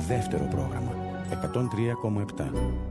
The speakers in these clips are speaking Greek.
δεύτερο πρόγραμμα 103,7.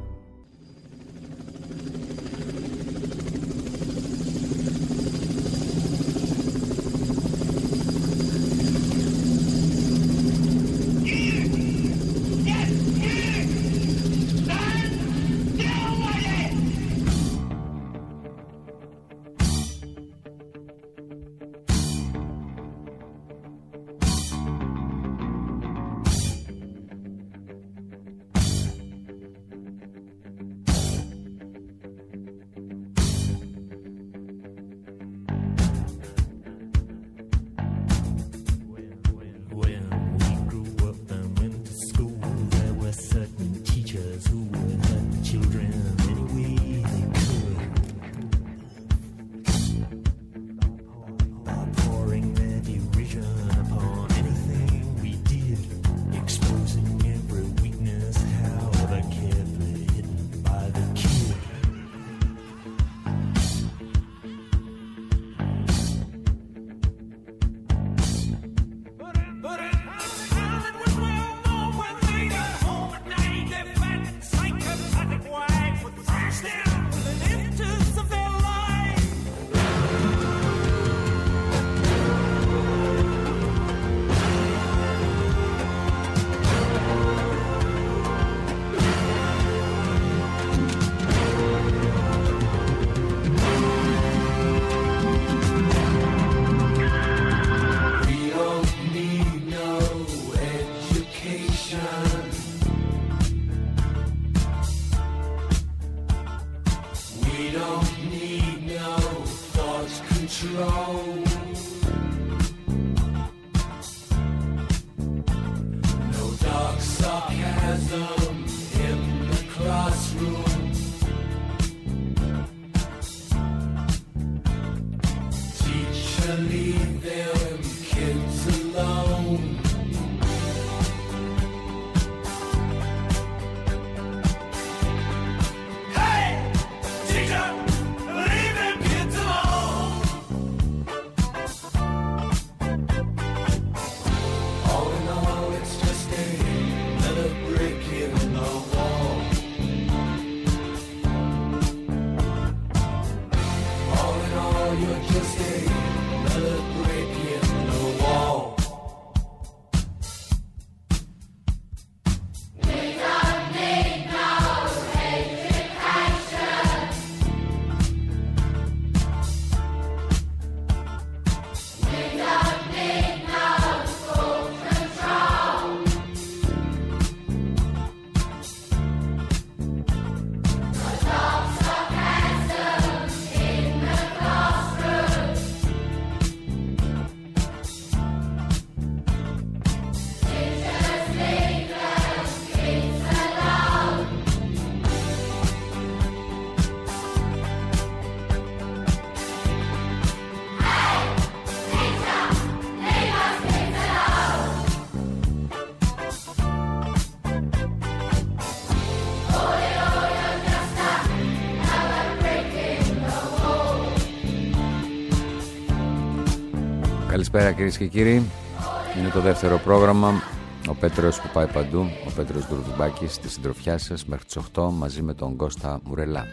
Καλησπέρα κυρίες και κύριοι. Είναι το δεύτερο πρόγραμμα. Ο Πέτρος που πάει παντού, ο Πέτρος Ντουρδουμπάκης στη συντροφιά σας μέχρι τις 8 μαζί με τον Κώστα Μουρελά.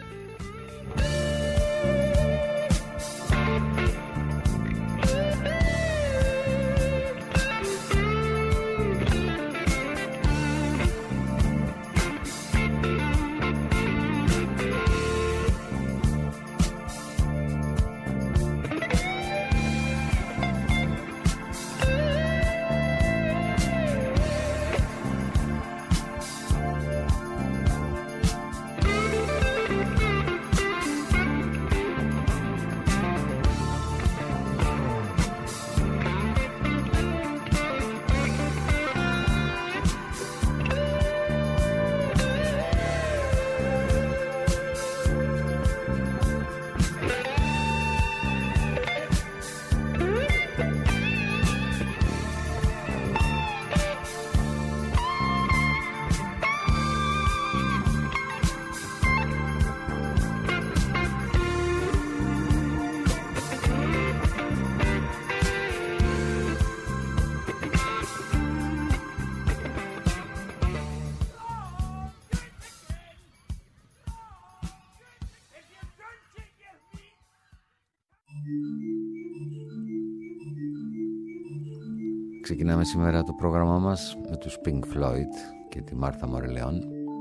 Ξεκινάμε σήμερα το πρόγραμμά μας με τους Pink Floyd και τη Μάρθα Μορελεόν.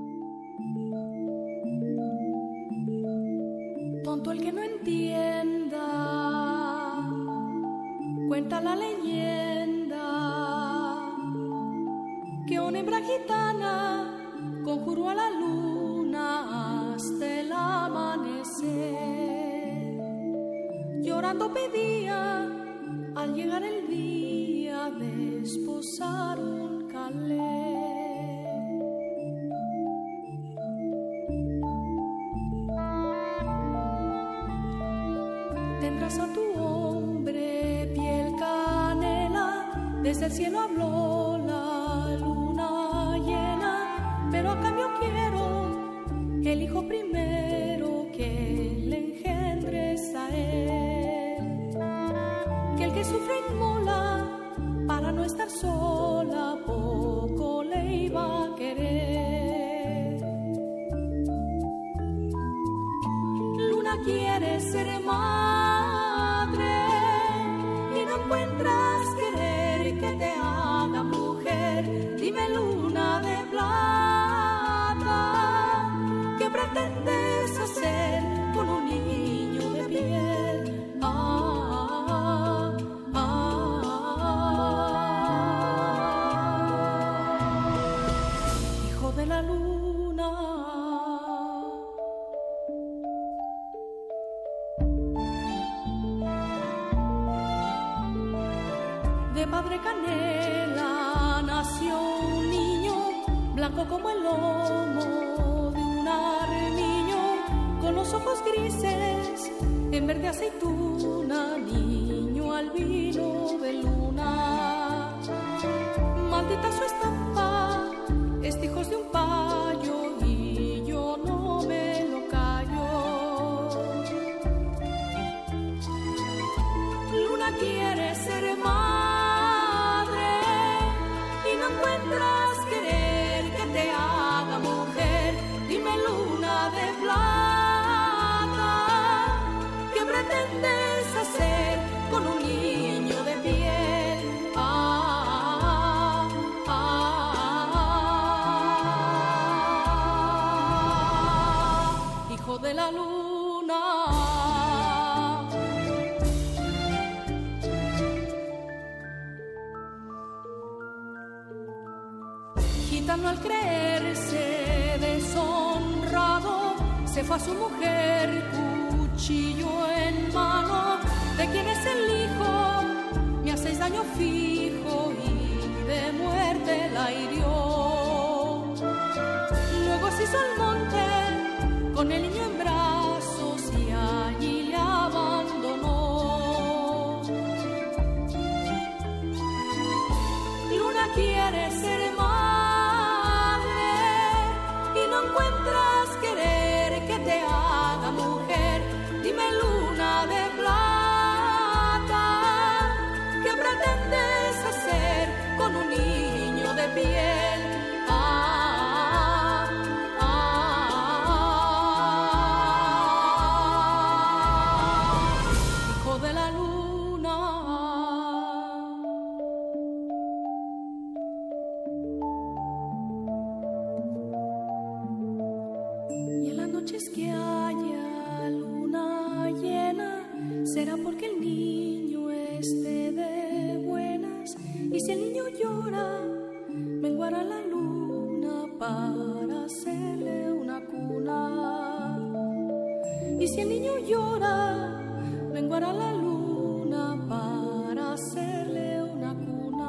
Tonto el que no entienda, cuenta la leyenda que una hembra gitana conjuró a la luna hasta el amanecer. Llorando pedía al llegar el día desposar un calé. Tendrás a tu hombre piel canela, desde el cielo habló la luna llena, pero a cambio quiero el hijo primero que le engendres a él, que el que sufre inmola para no estar sola poco le iba a querer. Luna quiere ser madre y no encuentras querer que te haga mujer. Dime, luna de plata, ¿qué pretendes hacer con un niño de piel? Hijo de la luna. De padre canela nació un niño, blanco como el lomo de un armiño, con los ojos grises en verde aceituna, niño albino de luna. Maldita su estampa, este hijo de un payo y yo no me lo callo. Luna quiere ser madre y no encuentras querer que te haga mujer. Dime, luna de plata, ¿qué pretendes hacer con un niño de piel? Hijo de la luna. Gitano al creerse deshonrado se fue a su mujer cuchillo en mano. ¿De quién es el hijo? Me hacéis daño fijo y de muerte la hirió. Luego se hizo al monte con el niño en brazos y allí le abandonó. Luna quiere ser madre y no encuentras querer que te haga mujer. Dime, luna de plata, ¿qué pretendes hacer con un niño de piel? Hijo de la luna. Y en las noches que haya luna llena, será porque el niño esté de buenas. Y si el niño llora, menguará la luna para hacerle una cuna. Y si el niño llora, menguará la luna para hacerle una cuna.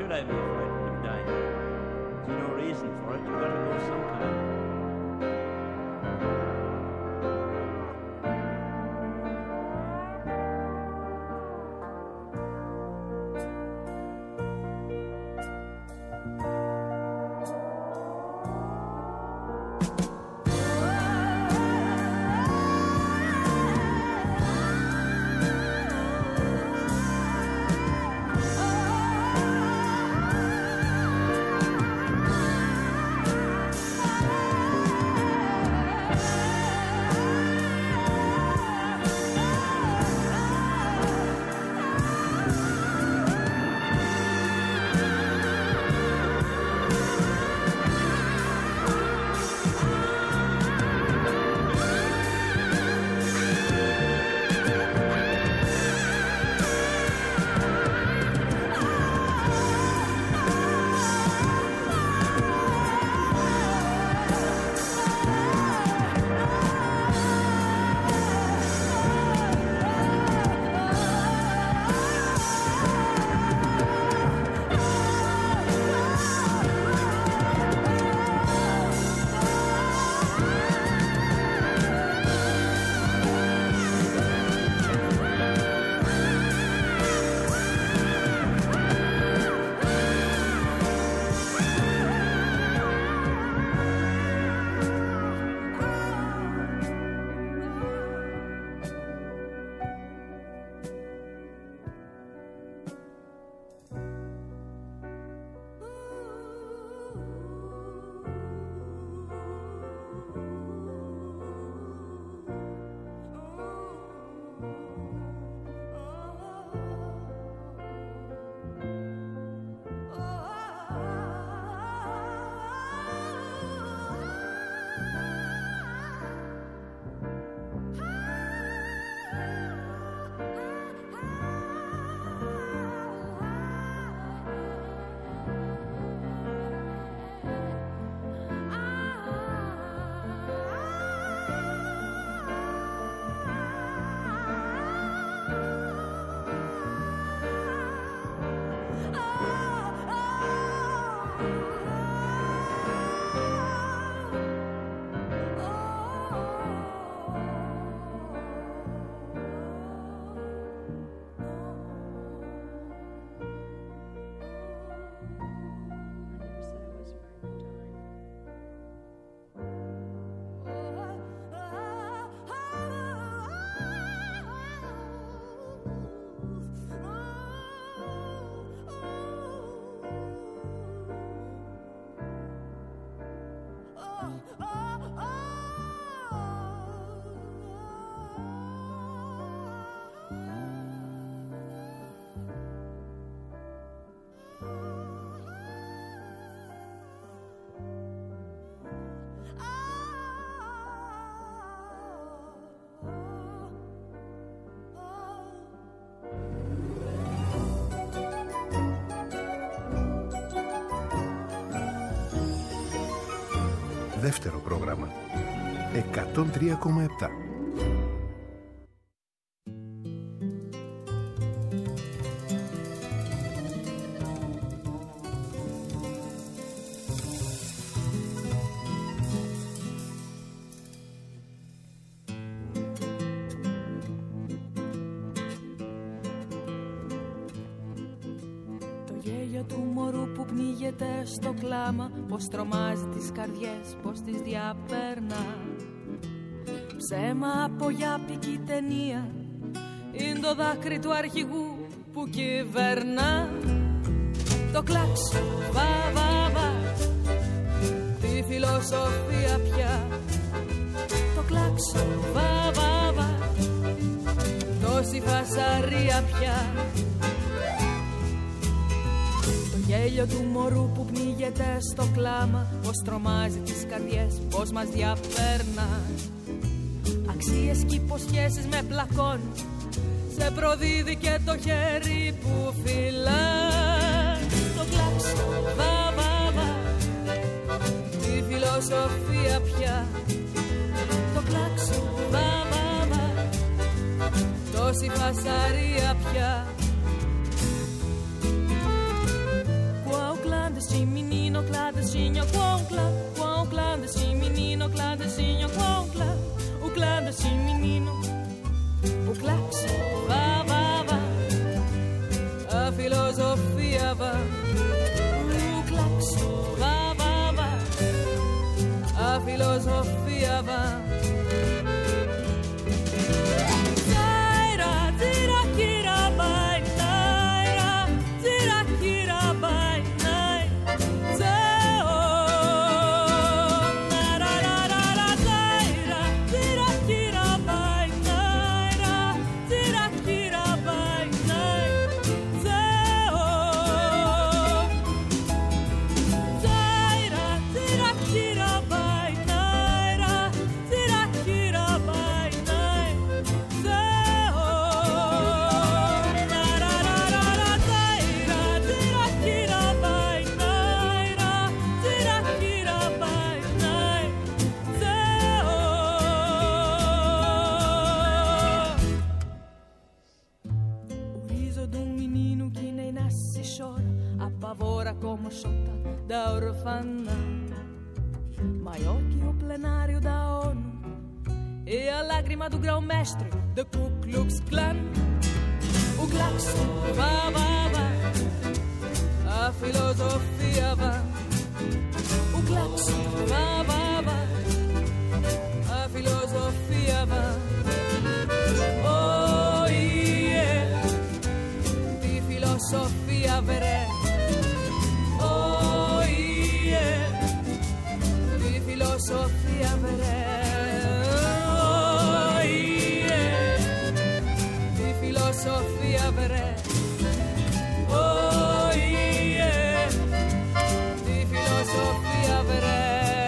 should I be frightened of dying? There's no reason for it. You've got to go sometime. Δεύτερο πρόγραμμα 103,7. Στο κλάμα, πως τρομάζει τις καρδιές, πως τις διαπέρνα. Ψέμα από γιάπικη ταινία, είναι το δάκρυ του αρχηγού που κυβερνά. Το κλάξ, βα βα βα, τη φιλοσοφία πια. Το κλάξ, βα βα βα, τόση φασαρία πια. Γέλιο του μωρού που πνίγεται στο κλάμα, πως τρομάζει τις καρδιές, πως μας διαπέρνα. Αξίες και υποσχέσεις με πλακών, σε προδίδει και το χέρι που φυλά. Το κλάξ, βα βα βα, τη φιλοσοφία πια. Το κλάξ, βα βα βα, τόση φασαρία πια. clandestino, quão clandestino, menino clandestino, quão o clandestino menino, o claxon va, va, va, a filosofia va, o claxon va, va, va, a filosofia va. Como Xota da orfanato, maior que o plenário da ONU, e a lágrima do grão-mestre da Ku Klux Klan. O claxon vá, vá, vá, a filosofia vá. O claxon vá, vá, vá, a filosofia vá. Oh, yeah, di filosofia veré. Filosofia veré, oh, yeah. Di filosofia veré, oh, yeah. Di filosofia veré.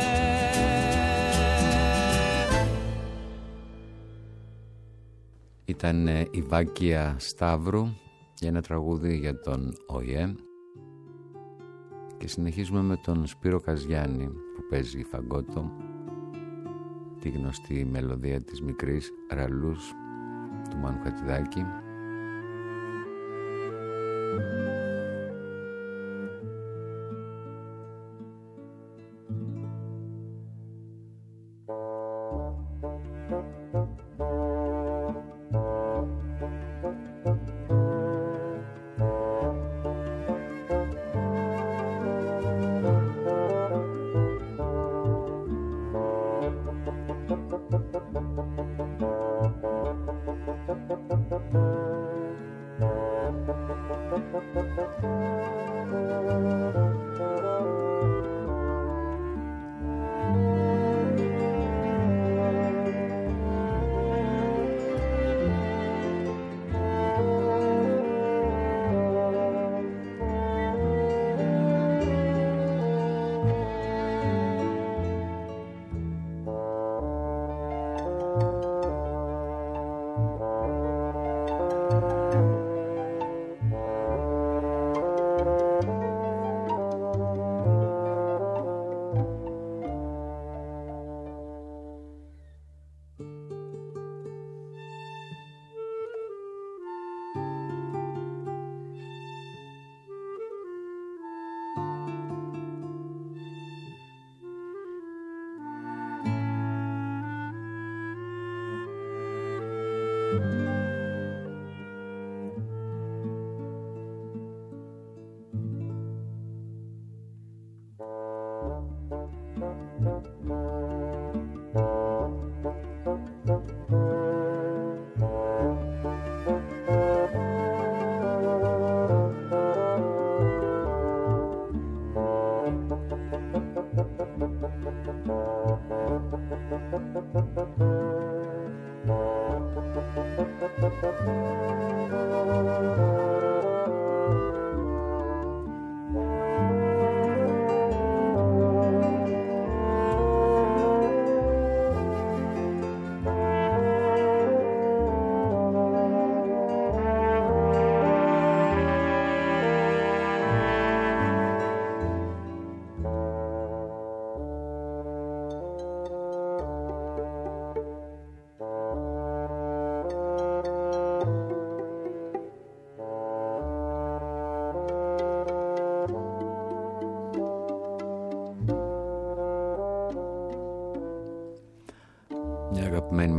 Ήταν η Βάκια Σταύρου για ένα τραγούδι για τον ΟΗΕ. Και συνεχίζουμε με τον Σπύρο Καζιάννη που παίζει φαγκότο, τη γνωστή μελωδία της μικρής Ραλούς του Μάνου Χατζηδάκη.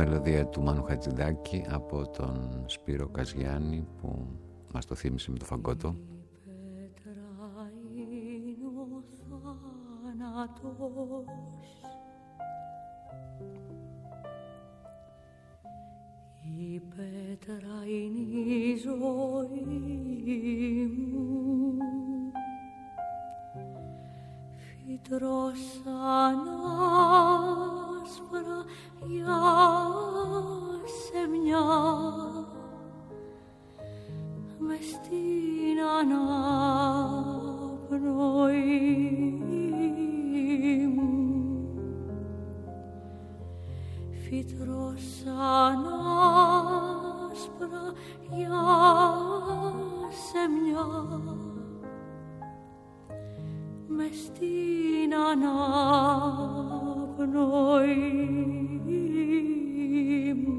μελωδία του Μάνου Χατζηδάκη από τον Σπύρο Καζιάννη που μας το θύμισε με το φαγκότο. Η πέτρα είναι η ζωή μου, φυτρό σαν άσπρα για σεμιά μες στην αναπνοή μου, φυτρό σαν άσπρα για σεμιά μες στην αναπνοή μου.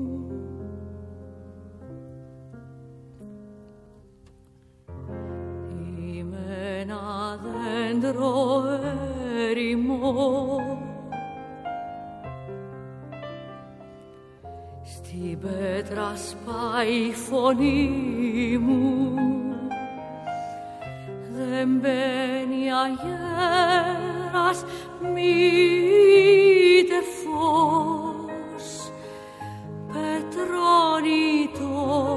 Είμαι ένα δέντρο έρημο, στην πέτρα σπάει η φωνή μου, δεν μπαίνει αγέρας μήτε φως, πετρώνει το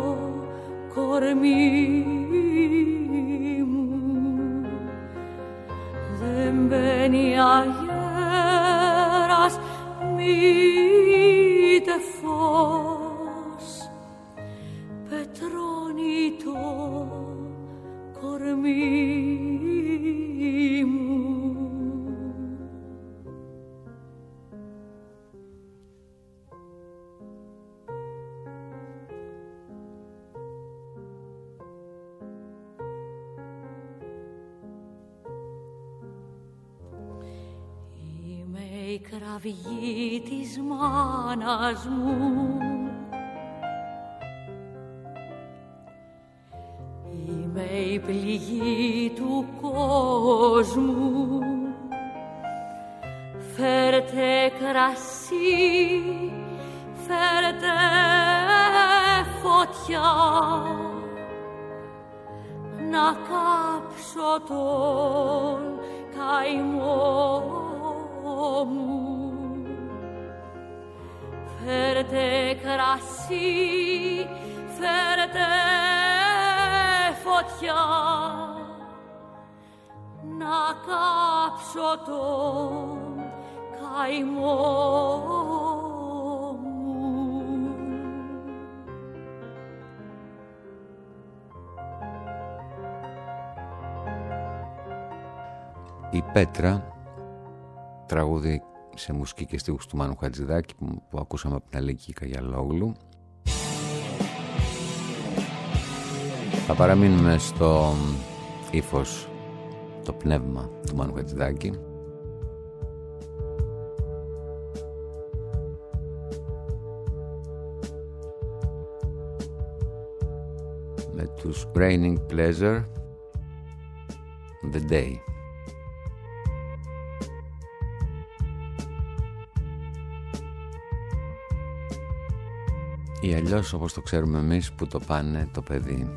κορμί μου, δεν μπαίνει αγέρας μήτε φως, πετρώνει το κορμί μου. Είμαι η κραυγή της μάνας μου, είμαι η πληγή του κόσμου, φέρτε κρασί, φέρτε φωτιά, να κάψω τον καημό μου. Φέρτε κρασί, φέρτε φωτιά, να κάψω τον καημό μου. Η Πέτρα, τραγούδι σε μουσική και στίχους του Μάνου Χατζηδάκη που ακούσαμε από την Αλίκη Καγιαλόγλου. Θα παραμείνουμε στο ύφος, το πνεύμα του Μάνου Χατζηδάκη. Με τους Raining Pleasure, The Day. Ή αλλιώς όπως το ξέρουμε εμείς, που το πάνε το παιδί.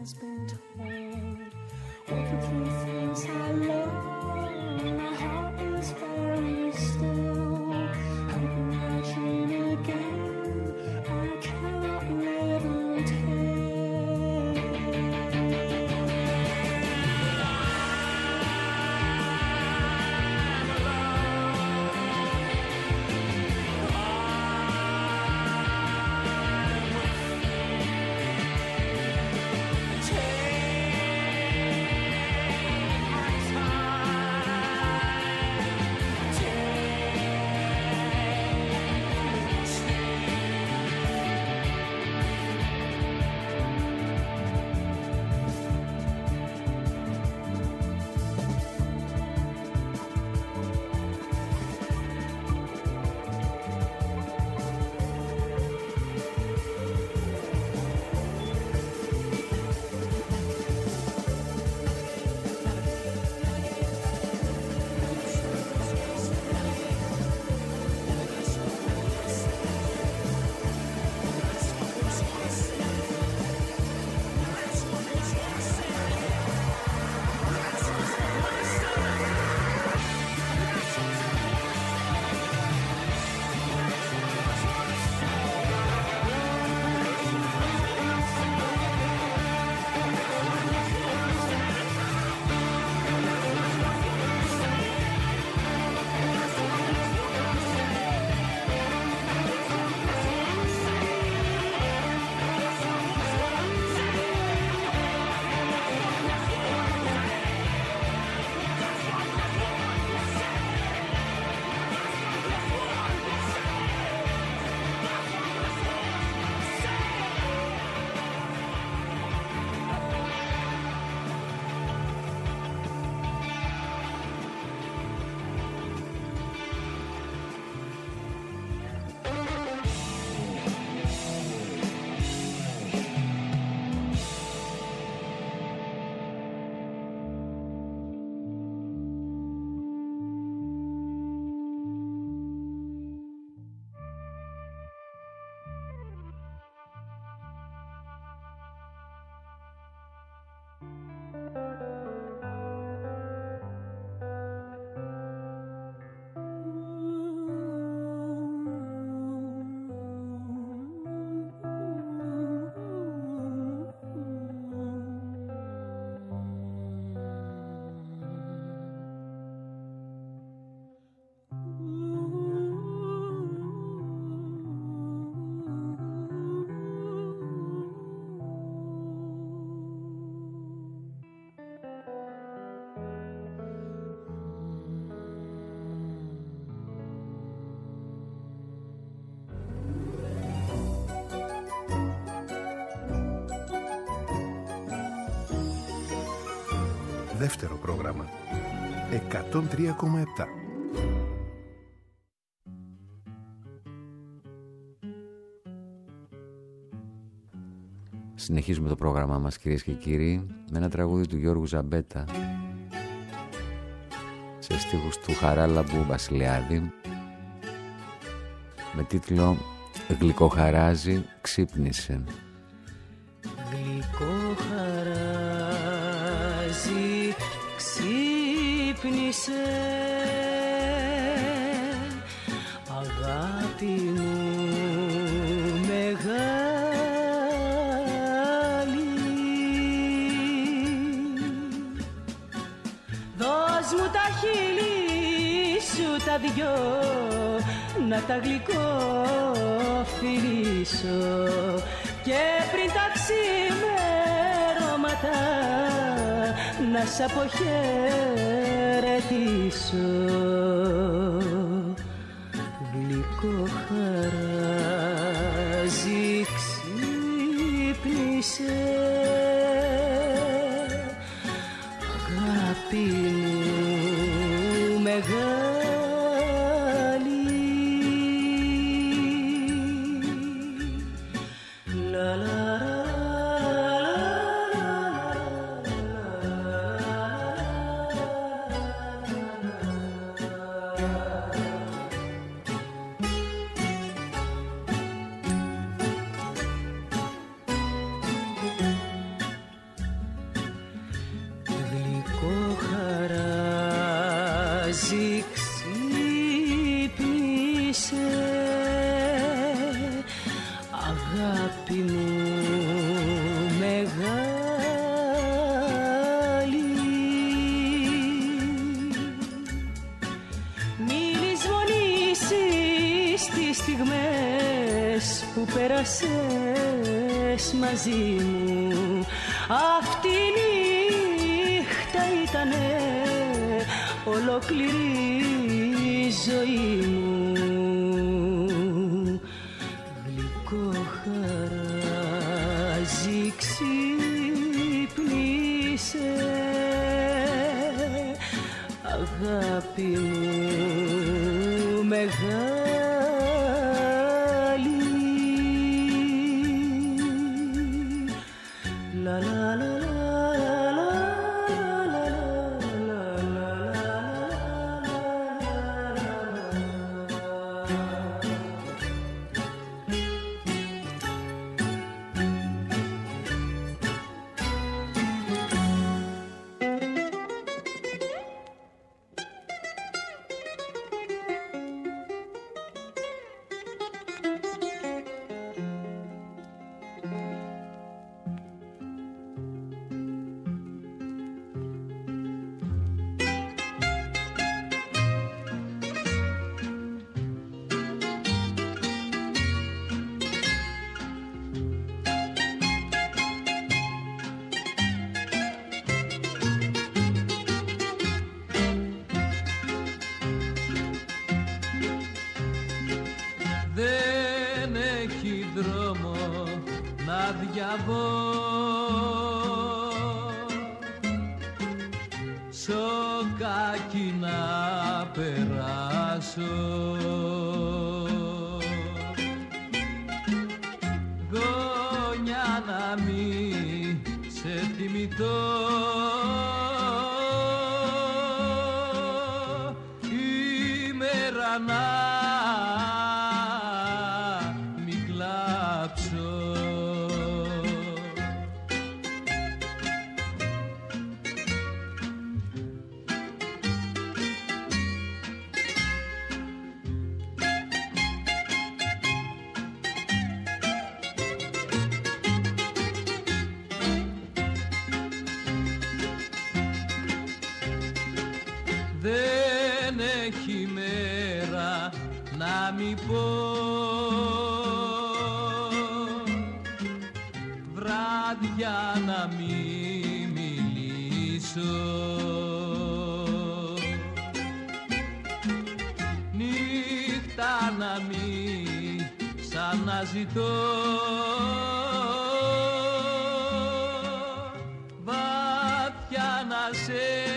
has been told. Walking through things I love, my heart is very still. How can I dream again? I cannot live until. Δεύτερο πρόγραμμα 103,7. Συνεχίζουμε το πρόγραμμά μας, κυρίες και κύριοι, με ένα τραγούδι του Γιώργου Ζαμπέτα σε στίχους του Χαράλαμπου Βασιλιάδη με τίτλο «Γλυκοχαράζει, ξύπνησε». Γλυκοχαράζει, ξύπνησε, αγάπη μου μεγάλη. Δώσ' μου τα χείλη σου τα δυο, να τα γλυκοφιλήσω, και πριν τα ξημερώματα να σ' αποχαιρετήσω. Γλυκοχαράζει, ξύπνησε, αγάπη μου μεγάλη. πέρασες μαζί μου. Αυτή νύχτα ήτανε ολόκληρη η ζωή μου. Γλυκό χαράζει ξύπνησε, αγάπη μου μεγάλη. La la la la la la la Σοκάκι να περάσω, γωνιά να μη σε θυμηθώ, ημέρα να μη κλάψω. Δεν έχει μέρα να μη πω, βράδια να μη μιλήσω, νύχτα να μη σαν να ζητώ, βαθιά να σε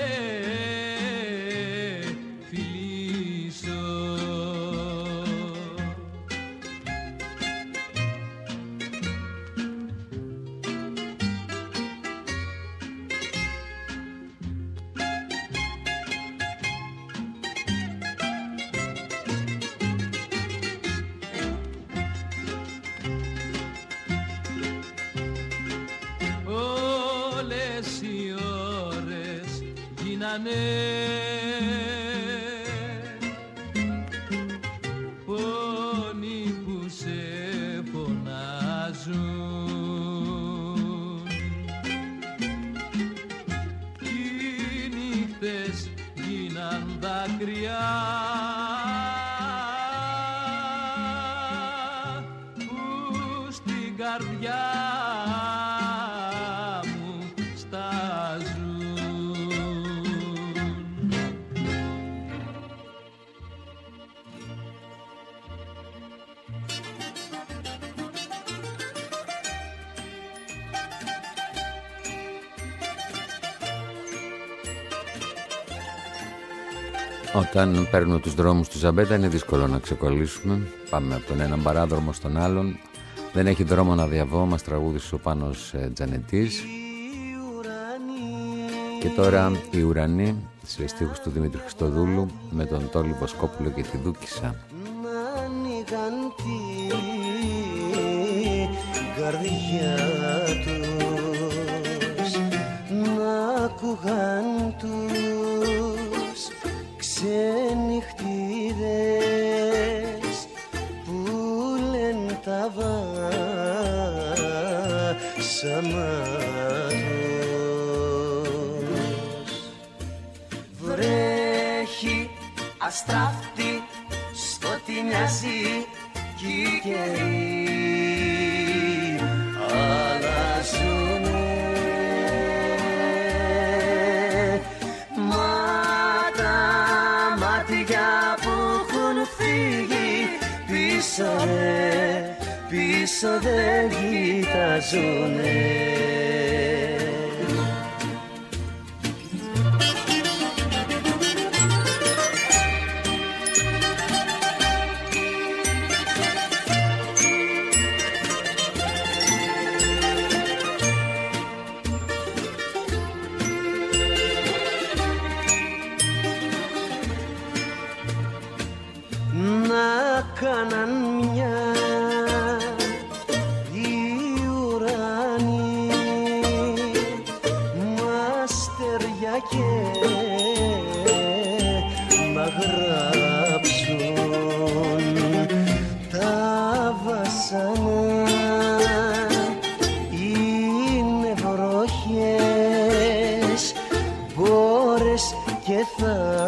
πόνοι που σε φωνάζουν, οι νύχτες γίναν δάκρυα που στην καρδιά μου στάζουν. Όταν παίρνω τους δρόμους του Ζαμπέτα είναι δύσκολο να ξεκολλήσουμε. Πάμε από τον έναν παράδρομο στον άλλον. Δεν έχει δρόμο να διαβώ, μας τραγούδισε ο Πάνος Τζανετής. Και τώρα η Ουρανή σε στίχους του Δημήτρη Χριστοδούλου με τον Τόλι Βοσκόπουλο και τη Δούκισσα. Να ανοίγαν την καρδιά τους, να ακούγαν τους ξενυχτίδες που λένε τα βάσανα τους. Βρέχει αστράφτη, σκοτεινιάζει κι η καιρή, πίσω δεν κοιτάζουνε. Κάναν μια οι ουρανοί μαστεριά και μ' αγράψουν τα βασανά. Είναι βροχές, μπόρες και θα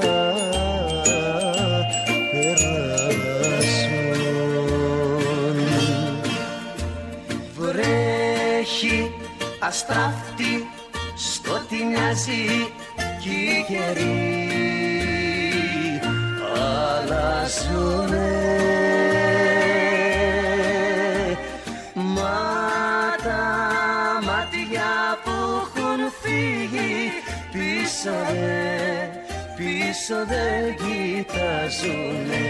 αστράφτη, σκοτεινιάζει κι οι καιροί αλλάζουνε. Μα τα μάτια που έχουν φύγει πίσω δεν κοιτάζουνε.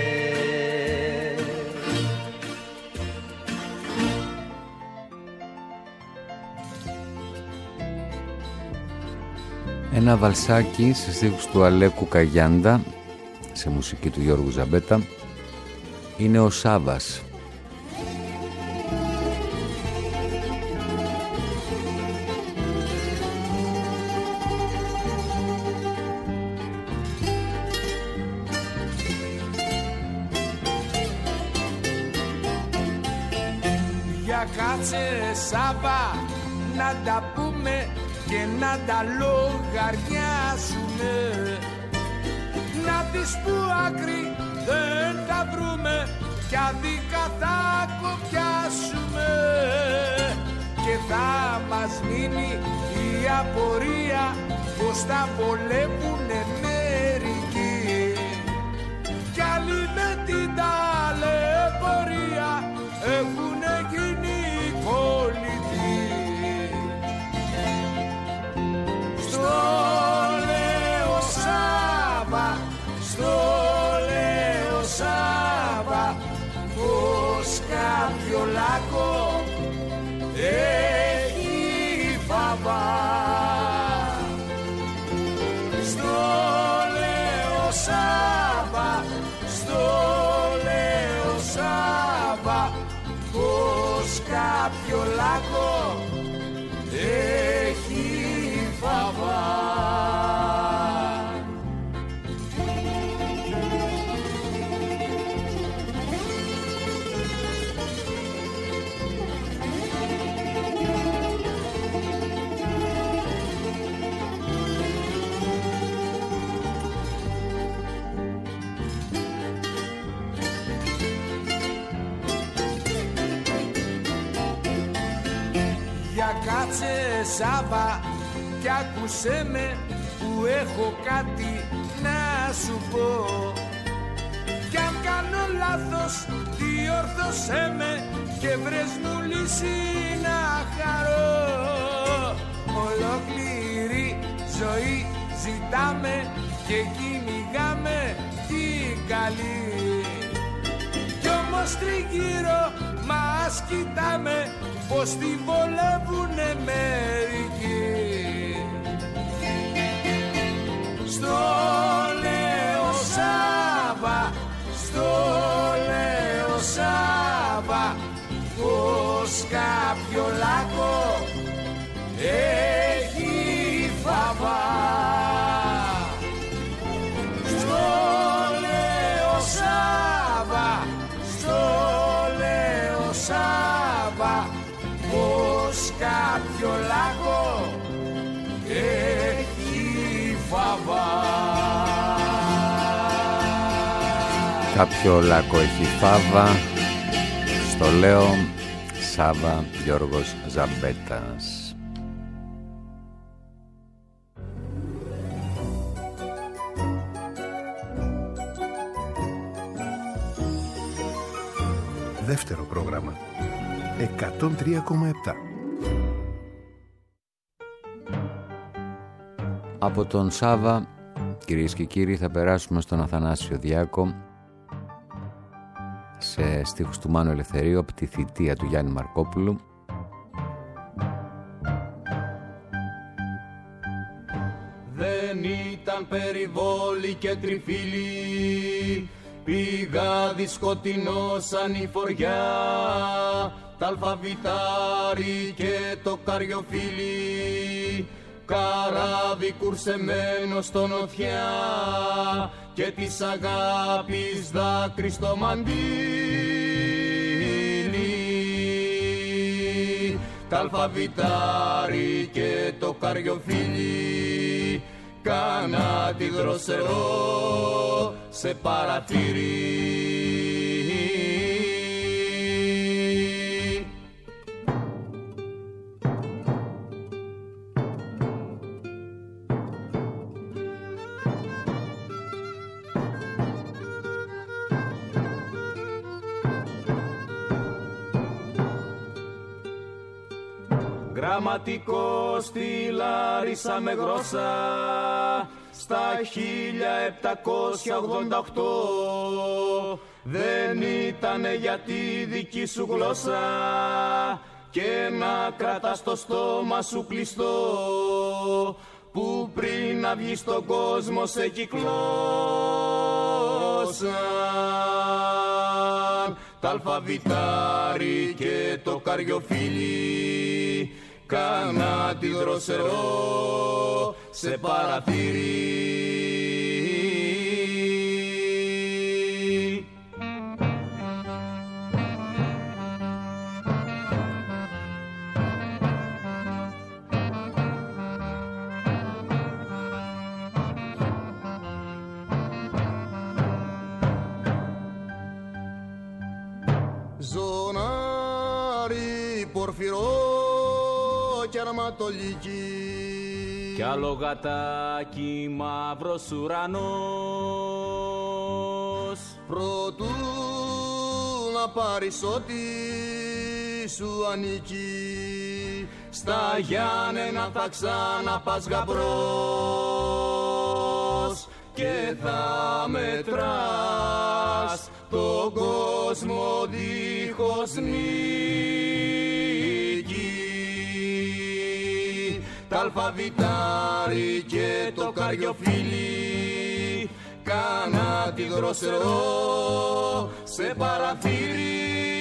Ένα βαλσάκι σε στίχους του Αλέκου Καγιάντα, σε μουσική του Γιώργου Ζαμπέτα, είναι ο Σάββας. Για κάτσε Σάββα να τα πούμε και να τα λογαριάσουμε, να δεις που άκρη δεν τα βρούμε κι αδίκα θα κοπιάσουμε και θα μας μείνει η απορία πως τα βολεύουνε μερικοί κι άλλοι με την ταλαιπωρία έχουνε γίνει κολλητοί. Στο λέω Σάββα, στο λέω Σάββα, πως κάποιο λάκκο έχει φάβα. Στο λέω Σάββα, στο λέω Σάββα, πως κάποιο λάκκο έχει φάβα. Για κάτσε Σάββα κι άκουσέ με που έχω κάτι να σου πω κι αν κάνω λάθος διόρθωσέ με και βρες μου λύση να χαρώ. Ολόκληρη ζωή ζητάμε και κυνηγάμε την καλή κι όμως τριγύρω μας κοιτάμε πως την βολεύουνε μερικοί. Στο λέω Σάββα, στο λέω Σάββα, πως κάποιο λάκκο έχει φάβα. Στο λέω Σάββα, στο λέω Σάββα, πως κάποιο λάκκο έχει φάβα. Κάποιο λάκκο έχει φάβα. Στο λέω Σάββα, Γιώργος Ζαμπέτας. Δεύτερο πρόγραμμα. 103,7. Από τον Σάβα, κυρίες και κύριοι, θα περάσουμε στον Αθανάσιο Διάκο σε στίχους του Μάνου Ελευθερίου από τη θητεία του Γιάννη Μαρκόπουλου. Δεν ήταν περιβόλη και τριφύλι, πηγάδι σκοτεινό σαν η φοριά, τ' αλφαβητάρι και το καριοφύλι, καράβι κουρσεμένο στον οθιά και της αγάπης δάκρυ στο μαντίλι. Τ' αλφαβητάρι και το καριοφύλι, κάνα τη δροσερό σε παρατήρη. Γραμματικό στη Λάρισα με γρόσα στα 1788, δεν ήτανε για τη δική σου γλώσσα και να κρατάς το στόμα σου κλειστό, που πριν να βγεις στον κόσμο σε κυκλώσαν. Τ' αλφαβητάρι και το καριοφύλι, κάνα τη δροσερό σε παρατήρη. Ζωνάρι πορφυρό κι αρματολική, κι άλλο γατάκι μαύρος ουρανός, προτού να πάρεις ό,τι σου ανήκει, στα Γιάννενα θα ξαναπάς γαμπρός και θα μετράς τον κόσμο δίχως νίκη. Τ' αλφαβητάρι και το καριοφύλι, κάνα τη δροσερό σε παραθύρι.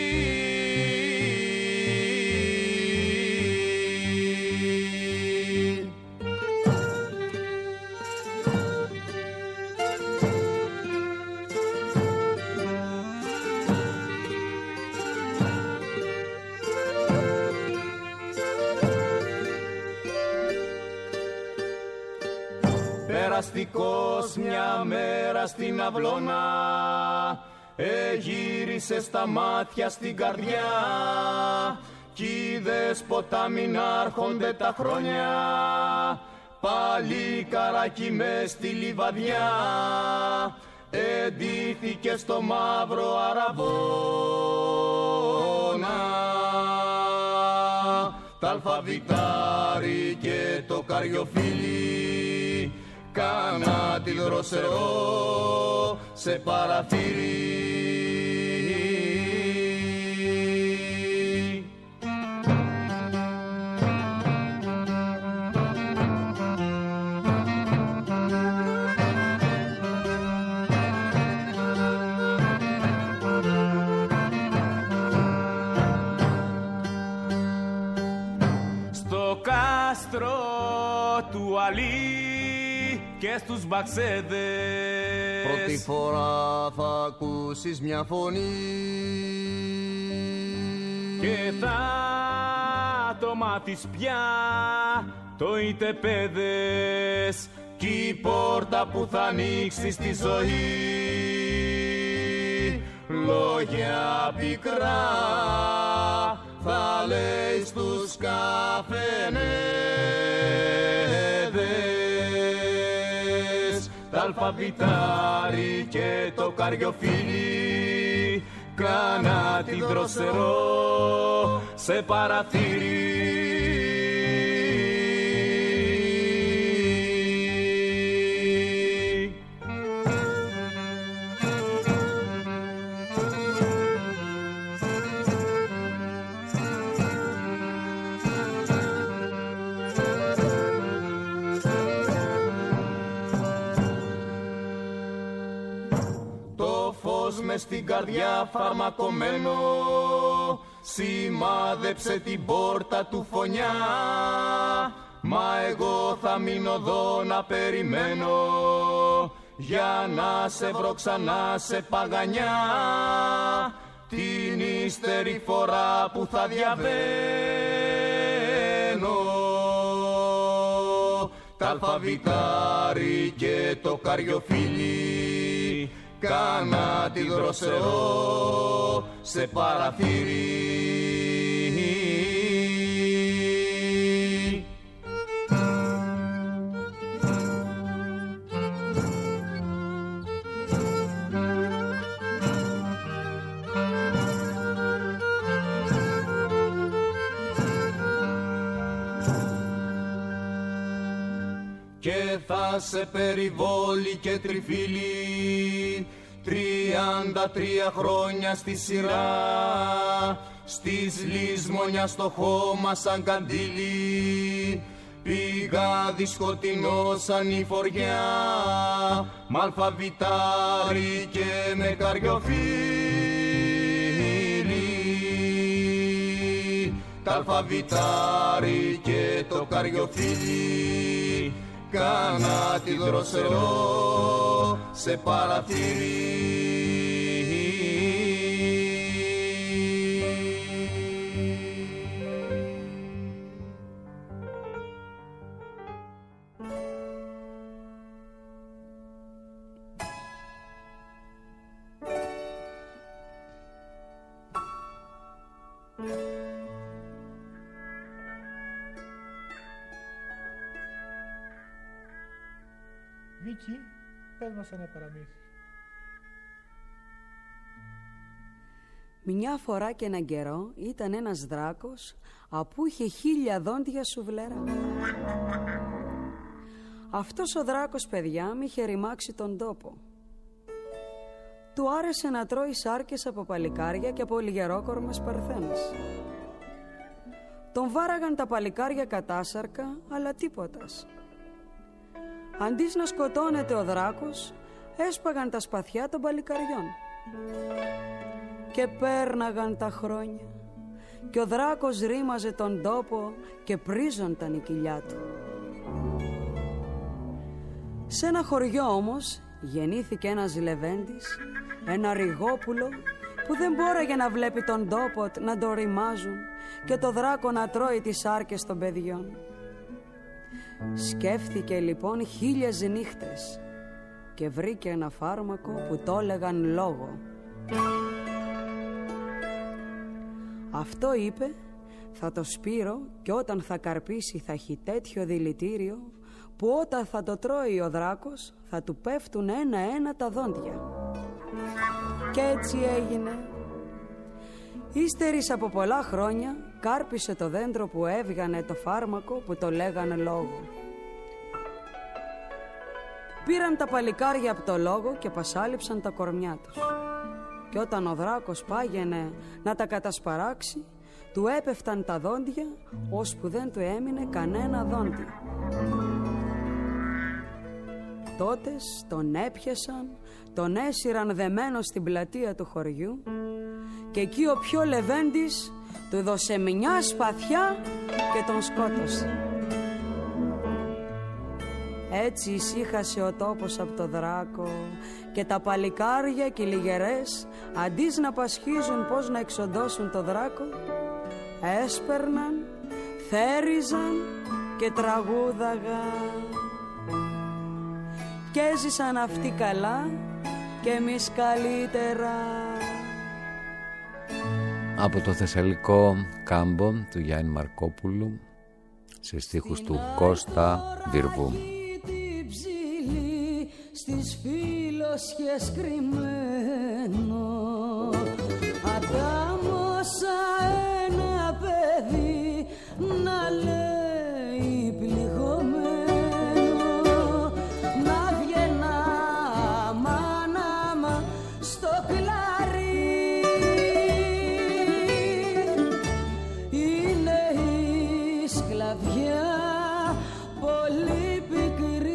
Περαστικός μια μέρα στην αυλώνα, γύρισε στα μάτια στην καρδιά, κι είδες ποτάμι να έρχονται τα χρόνια, πάλι καράκι μες στη λιβαδιά, εντύθηκε στο μαύρο αραβώνα. Τ' αλφαβητάρι και το καριοφύλι, κάνα τη δροσερό σε παραθύρι. Στο κάστρο του Αλή και στους μπαξέδες, πρώτη φορά θα ακούσεις μια φωνή και θα το μάθεις πια, το είτε παιδες κι η πόρτα που θα ανοίξει στη ζωή, λόγια πικρά θα λέει στους καφενέδες. Τ' αλφαβητάρι και το καριοφύλι, κάνα τη δροσερό σε παραθύρι. Μες στην καρδιά φαρμακωμένο σημάδεψε την πόρτα του φωνιά. Μα εγώ θα μείνω εδώ να περιμένω για να σε βρω ξανά σε παγανιά την ύστερη φορά που θα διαβαίνω τα αλφαβητάρι και το καριοφίλι. Κάνα τη δροσερό σε παραθύρι. Και θα σε περιβόλει και τριφύλι 33 χρόνια στη σειρά, στις λησμονιά στο χώμα σαν καντήλι. Πήγα δισκοτεινό σαν η φοριά, μ' αλφαβητάρι και με καριοφίλι. Τ' αλφαβητάρι και το καριοφίλι. Κάνα τη δροσερό σε παραθύρι. Μίκη, πες μας ένα παραμύθι. Μια φορά και έναν καιρό ήταν ένας δράκος απού είχε 1000 δόντια σουβλέρα. Αυτός ο δράκος, παιδιά, μ' είχε ρημάξει τον τόπο. Του άρεσε να τρώει σάρκες από παλικάρια και από λιγερόκορμες παρθένες. Τον βάραγαν τα παλικάρια κατάσαρκα, αλλά τίποτας. Αντί να σκοτώνεται ο δράκος, έσπαγαν τα σπαθιά των παλικαριών. Και πέρναγαν τα χρόνια και ο δράκος ρήμαζε τον τόπο και πρίζονταν η κοιλιά του. Σε ένα χωριό όμως γεννήθηκε ένας λεβέντης, ένα ρηγόπουλο που δεν μπόραγε να βλέπει τον τόπο να το ρημάζουν και το δράκο να τρώει τις σάρκες των παιδιών. Σκέφτηκε λοιπόν 1000 νύχτες και βρήκε ένα φάρμακο που το έλεγαν λόγο. Αυτό είπε, θα το σπείρω και όταν θα καρπίσει θα έχει τέτοιο δηλητήριο που όταν θα το τρώει ο δράκος θα του πέφτουν ένα-ένα τα δόντια. Και έτσι έγινε. Ύστερης από πολλά χρόνια κάρπισε το δέντρο που έβγανε το φάρμακο που το λέγανε λόγο. Πήραν τα παλικάρια από το λόγο και πασάλιψαν τα κορμιά τους. Και όταν ο δράκος πάγαινε να τα κατασπαράξει, του έπεφταν τα δόντια, ώσπου δεν του έμεινε κανένα δόντι. Τότες τον έπιασαν, τον έσυραν δεμένο στην πλατεία του χωριού και εκεί ο πιο λεβέντης του δώσε μια σπαθιά και τον σκότωσε. Έτσι ησύχασε ο τόπος από το δράκο και τα παλικάρια και οι λιγερές αντί να πασχίζουν πως να εξοντώσουν το δράκο, έσπερναν, θέριζαν και τραγούδαγαν. Και έζησαν αυτοί καλά και εμείς καλύτερα. Από το θεσσαλικό Κάμπο του Γιάννη Μαρκόπουλου σε στίχους του Κώστα Βυρβού. Στις φύλλωσιες κρυμμένο τάμωσα ένα παιδί να λέει πληγωμένο, να βγαίνα μάνα στο κλαρί. Είναι η σκλαβιά πολύ πικρή.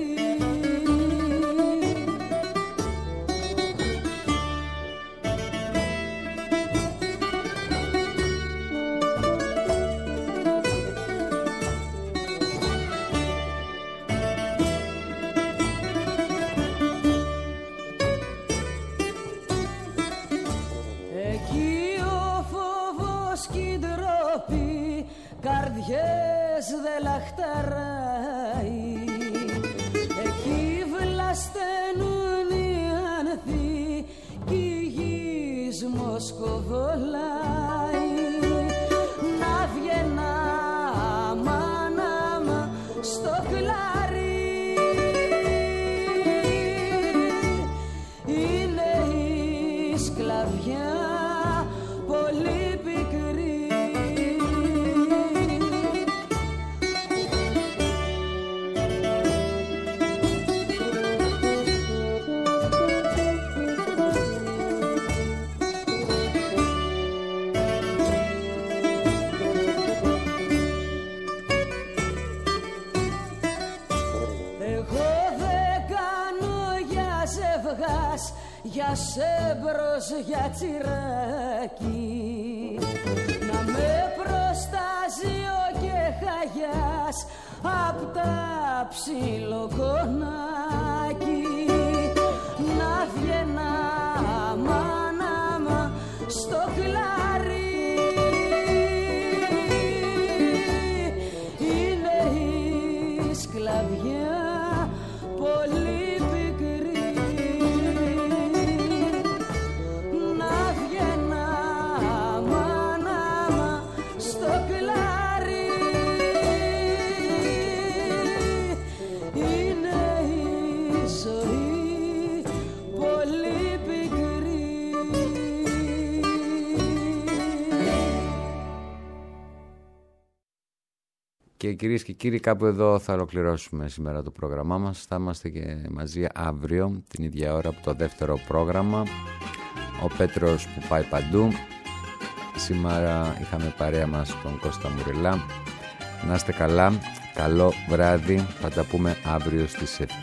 Καρδιές δε λαχταράει, εκεί βλασταίνουν οι άνθοι κι η γης μοσκοβολάει. Να βγαίνα μάνα στο κλαρί, είναι η σκλαβιά πολύ πικρή. Για σέμπρος, για τσιράκι, να με προστάζει ο Κεχαγιάς απ' τα ψιλοκονάκι. Να βγαίνα μάνα στο κλαρί, είναι η σκλαβιά πολύ πικρή. Και κυρίες και κύριοι, κάπου εδώ θα ολοκληρώσουμε σήμερα το πρόγραμμά μας. Θα είμαστε και μαζί αύριο την ίδια ώρα από το δεύτερο πρόγραμμα, ο Πέτρος που πάει παντού. Σήμερα είχαμε παρέα μας τον Κώστα Μουρελά. Να είστε καλά, καλό βράδυ, θα τα πούμε αύριο στις 7.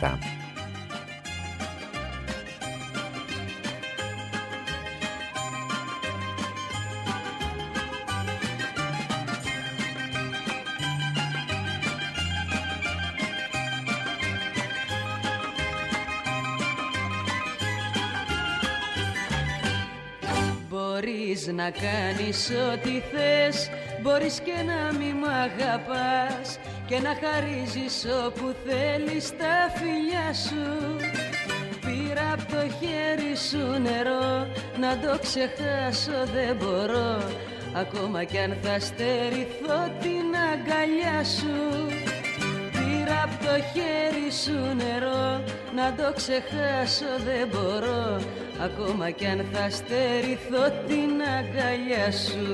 Να κάνεις ό,τι θες, μπορείς και να μη μ' αγαπάς και να χαρίζεις όπου θέλεις τα φιλιά σου. Πήρα απ' το χέρι σου νερό, να το ξεχάσω δεν μπορώ, ακόμα κι αν θα στερηθώ την αγκαλιά σου. Πήρα απ' το χέρι σου νερό, να το ξεχάσω δεν μπορώ, ακόμα κι αν θα στερηθώ την αγκαλιά σου.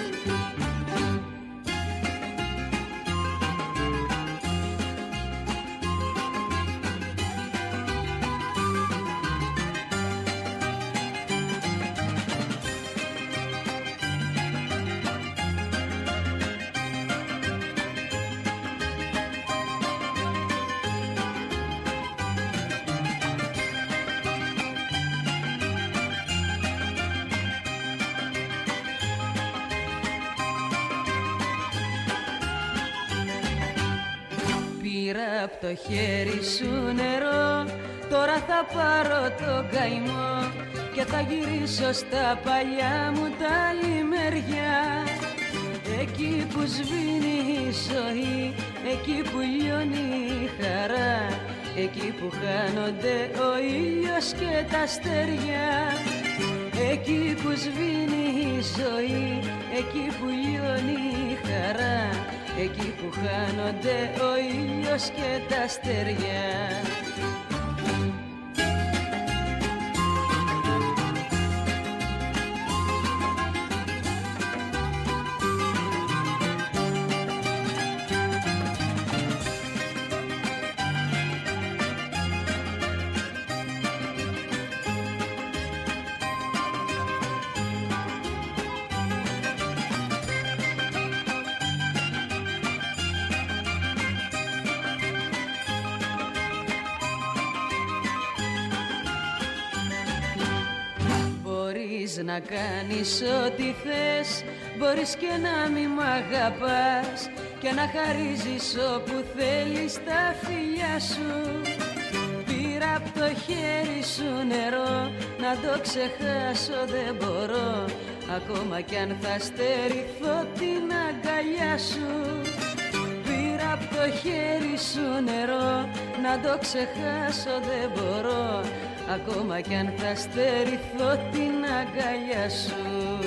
Απ' το χέρι σου νερό, τώρα θα πάρω το καημό και θα γυρίσω στα παλιά μου τα λιμέρια. Εκεί που σβήνει η ζωή, εκεί που λιώνει η χαρά, εκεί που χάνονται ο ήλιος και τα αστέρια. Εκεί που σβήνει η ζωή, εκεί που λιώνει η χαρά, εκεί που χάνονται ο ήλιος και τα αστέρια. να κάνεις ό,τι θες, μπορείς και να μη μ' αγαπάς και να χαρίζεις όπου θέλεις τα φιλιά σου. Πήρα απ' το χέρι σου νερό, να το ξεχάσω δεν μπορώ, ακόμα κι αν θα στερηθώ την αγκαλιά σου. Πήρα απ' το χέρι σου νερό, να το ξεχάσω δεν μπορώ, ακόμα κι αν θα στερηθώ την αγκαλιά σου.